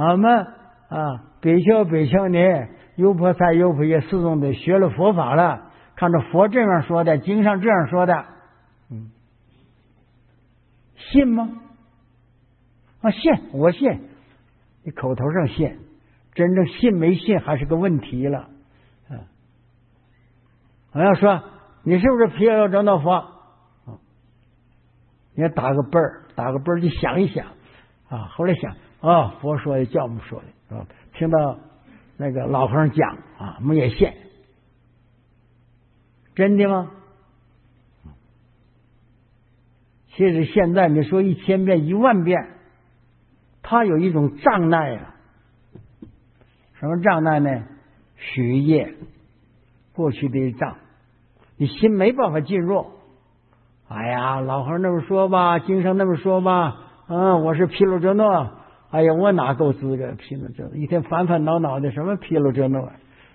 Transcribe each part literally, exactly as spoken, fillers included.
俺们啊，北校北校呢，优婆塞优婆耶四众的学了佛法了，看着佛这样说的，经上这样说的，嗯，信吗？啊，信，我信。你口头上信，真正信没信还是个问题了。嗯，我要说你是不是毗卢遮那佛？你要打个奔儿，打个奔儿就想一想啊。后来想，哦，佛说的，教母说的，是吧？听到那个老和尚讲啊，我们也信。真的吗？其实现在你说一千遍一万遍，它有一种障碍啊。什么障碍呢？许业，过去的障，你心没办法进入。哎呀，老和尚那么说吧，经上那么说吧，嗯，我是毗卢遮那，哎呀，我哪够资格毗卢遮那？一天烦烦恼恼的，什么毗卢遮那？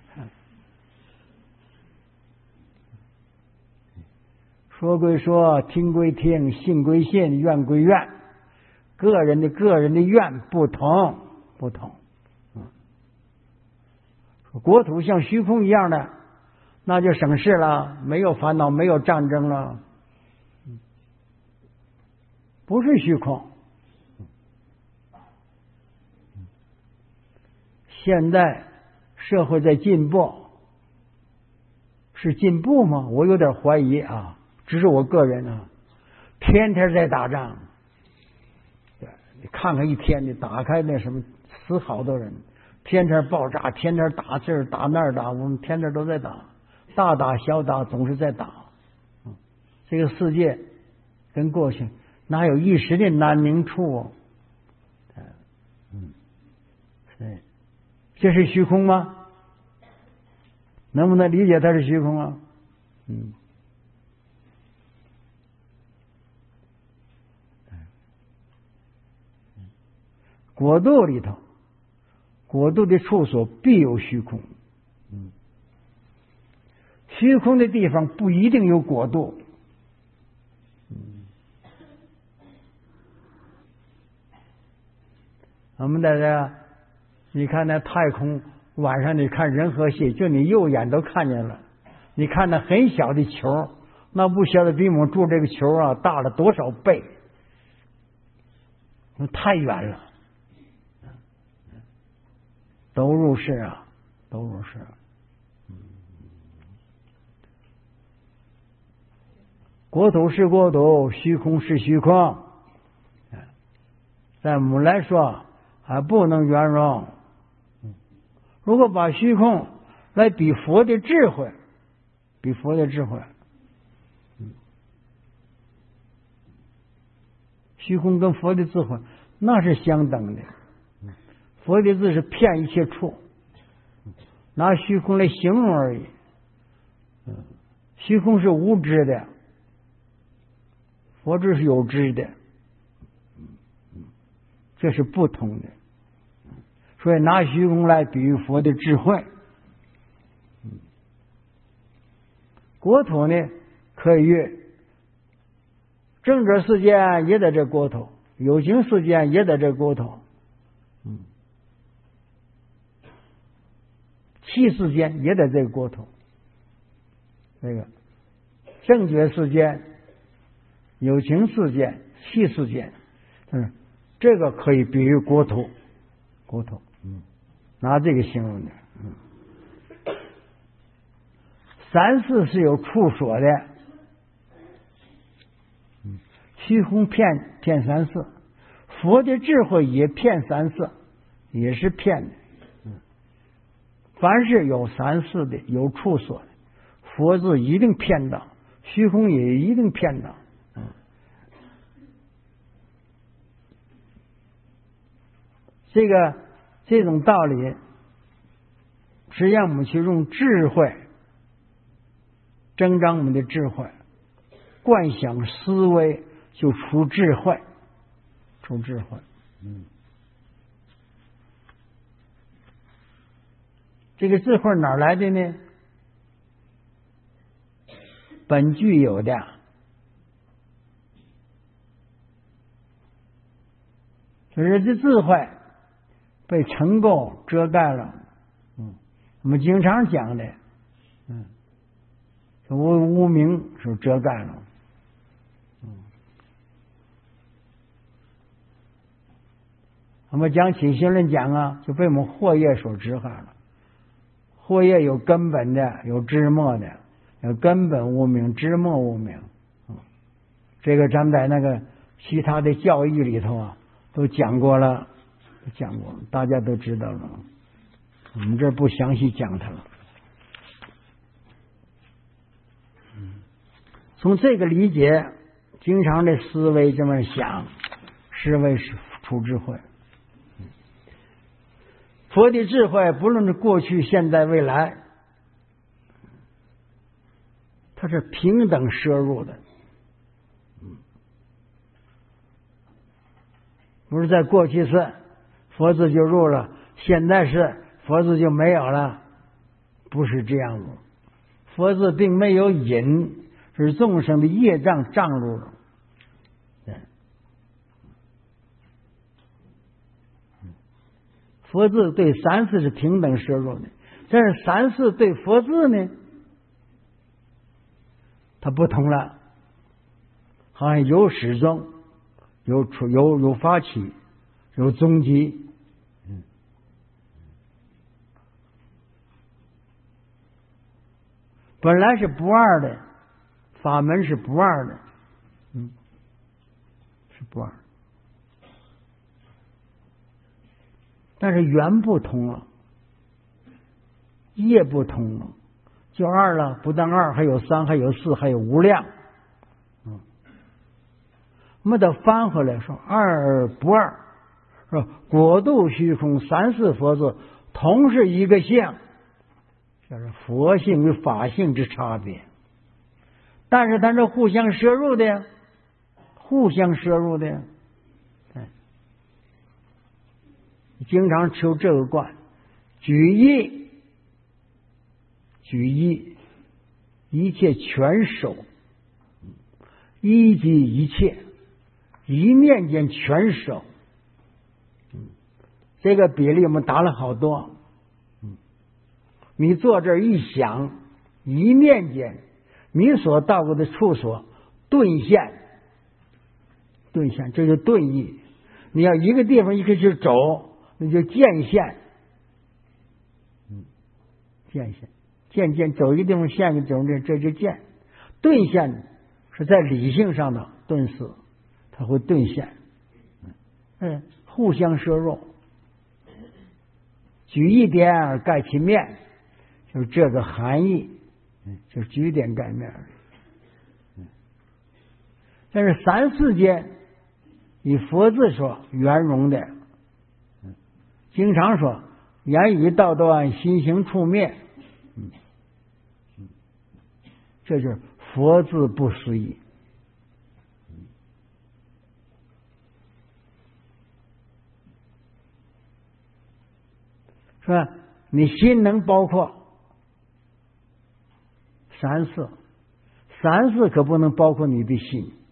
说归说，听归听，信归信，愿归愿，个人的个人的愿不同，不同。嗯，国土像虚空一样的，那就省事了，没有烦恼，没有战争了。不是虚空。现在社会在进步，是进步吗？我有点怀疑啊，只是我个人啊，天天在打仗。你看看一天，你打开那什么，死好多人，天天爆炸，天天打这儿打那儿打，我们天天都在打，大打小打，总是在打。这个世界跟过去哪有一时的难明处？嗯，对，这是虚空吗？能不能理解它是虚空啊？嗯，国度里头，国度的处所必有虚空。嗯，虚空的地方不一定有国度。我们在这，你看那太空，晚上你看人和系，就你右眼都看见了。你看那很小的球，那不晓得比我们住这个球啊大了多少倍，那太远了。都入世啊，都入世。国土是国土，虚空是虚空。在我们来说，还不能圆融。如果把虚空来比佛的智慧，比佛的智慧，虚空跟佛的智慧那是相等的。佛的字是骗一切处，拿虚空来形容而已。虚空是无知的，佛智是有知的，这是不同的。所以拿虚空来比喻佛的智慧。国土呢，可以喻正者世间也在这国土，有情世间也在这国土。嗯，气世间也在这个国土。这个正觉世间、有情世间、气世间，嗯，这个可以比喻国土，国土，嗯，拿这个形容的。嗯，三世是有处所的，嗯，虚空骗骗三世，佛的智慧也骗三世，也是骗的。嗯，凡是有三世的，有处所的，佛字一定骗到，虚空也一定骗到。嗯，这个这种道理是让我们去用智慧增长我们的智慧，观想思维就出智慧，出智慧。嗯，这个智慧哪来的呢？本具有的，就是这智慧被尘垢遮盖了。嗯，我们经常讲的，嗯，无无明是遮盖了。嗯，我们讲起心论讲啊，就被我们惑业所支害了。惑业有根本的，有枝末的，有根本无明，枝末无明。嗯，这个咱们在那个其他的教义里头啊，都讲过了，讲过了，大家都知道了。我们这不详细讲它了。嗯，从这个理解，经常的思维这么想，是为是出智慧。佛的智慧不论是过去、现在、未来，它是平等摄入的。不是在过去是佛字就入了，现在是佛字就没有了，不是这样子。佛字并没有引，是众生的业障障入了。佛字对三世是平等摄入的，但是三世对佛字呢，它不同了，好像有始终，有出有有发起，有终极。嗯，本来是不二的，法门是不二的，嗯，是不二。但是缘不同了，业不同了，就二了。不但二，还有三，还有四，还有无量。嗯，我们得翻回来说，二而不二，说果度虚空三世佛字同是一个相，这是佛性与法性之差别。但是它是互相摄入的呀，互相摄入的呀。经常求这个观，举一，举一，一切全收，一即一切，一念间全收。这个比例我们打了好多。你坐这儿一想，一念间，你所到过的处所顿现，顿现，这就顿意。你要一个地方一个去走，那就渐现，嗯，渐现，渐渐走一个地方现一个走这这就渐。顿现是在理性上的顿死，它会顿现，嗯，互相摄入。举一点而盖其面，就是这个含义，嗯，就是举点盖面。嗯，但是三世间以佛字说圆融的。经常说言语道断，心行处灭，嗯，这就是佛字不思议。是吧？你心能包括三世，三世可不能包括你的心。